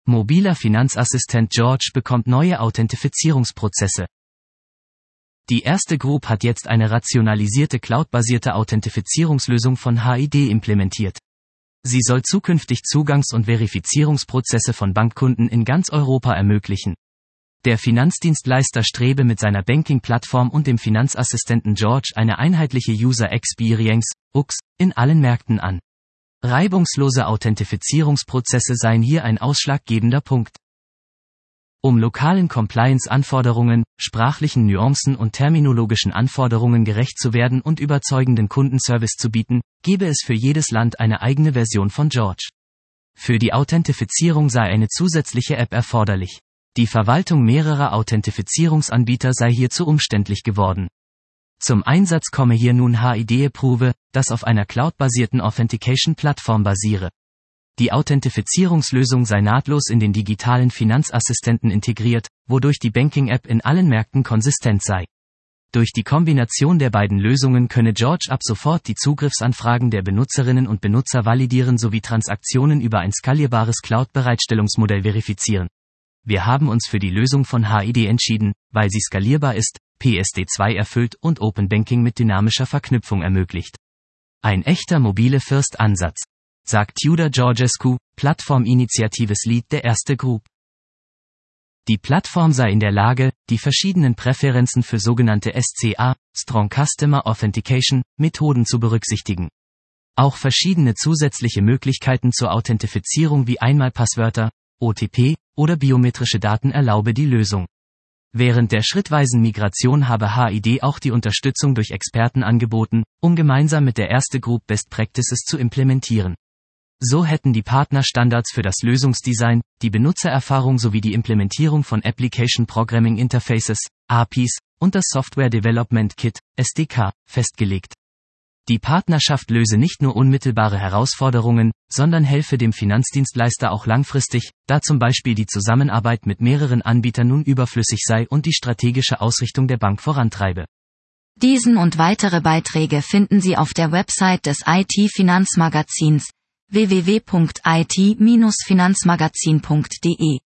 Mobiler Finanzassistent George bekommt neue Authentifizierungsprozesse. Die Erste Group hat jetzt eine rationalisierte cloudbasierte Authentifizierungslösung von HID implementiert. Sie soll zukünftig Zugangs- und Verifizierungsprozesse von Bankkunden in ganz Europa ermöglichen. Der Finanzdienstleister strebe mit seiner Banking-Plattform und dem Finanzassistenten George eine einheitliche User Experience, UX, in allen Märkten an. Reibungslose Authentifizierungsprozesse seien hier ein ausschlaggebender Punkt. Um lokalen Compliance-Anforderungen, sprachlichen Nuancen und terminologischen Anforderungen gerecht zu werden und überzeugenden Kundenservice zu bieten, gebe es für jedes Land eine eigene Version von George. Für die Authentifizierung sei eine zusätzliche App erforderlich. Die Verwaltung mehrerer Authentifizierungsanbieter sei hier zu umständlich geworden. Zum Einsatz komme hier nun HID Approve, das auf einer cloudbasierten Authentication-Plattform basiere. Die Authentifizierungslösung sei nahtlos in den digitalen Finanzassistenten integriert, wodurch die Banking-App in allen Märkten konsistent sei. Durch die Kombination der beiden Lösungen könne George ab sofort die Zugriffsanfragen der Benutzerinnen und Benutzer validieren sowie Transaktionen über ein skalierbares Cloud-Bereitstellungsmodell verifizieren. Wir haben uns für die Lösung von HID entschieden, weil sie skalierbar ist, PSD2 erfüllt und Open Banking mit dynamischer Verknüpfung ermöglicht. Ein echter mobile First-Ansatz, sagt Tudor Georgescu, Plattforminitiatives Lead der Erste Group. Die Plattform sei in der Lage, die verschiedenen Präferenzen für sogenannte SCA, Strong Customer Authentication, Methoden zu berücksichtigen. Auch verschiedene zusätzliche Möglichkeiten zur Authentifizierung wie Einmalpasswörter, OTP oder biometrische Daten erlaube die Lösung. Während der schrittweisen Migration habe HID auch die Unterstützung durch Experten angeboten, um gemeinsam mit der Erste Group Best Practices zu implementieren. So hätten die Partner Standards für das Lösungsdesign, die Benutzererfahrung sowie die Implementierung von Application Programming Interfaces, APIs, und das Software Development Kit, SDK, festgelegt. Die Partnerschaft löse nicht nur unmittelbare Herausforderungen, sondern helfe dem Finanzdienstleister auch langfristig, da zum Beispiel die Zusammenarbeit mit mehreren Anbietern nun überflüssig sei und die strategische Ausrichtung der Bank vorantreibe. Diesen und weitere Beiträge finden Sie auf der Website des IT-Finanzmagazins www.it-finanzmagazin.de.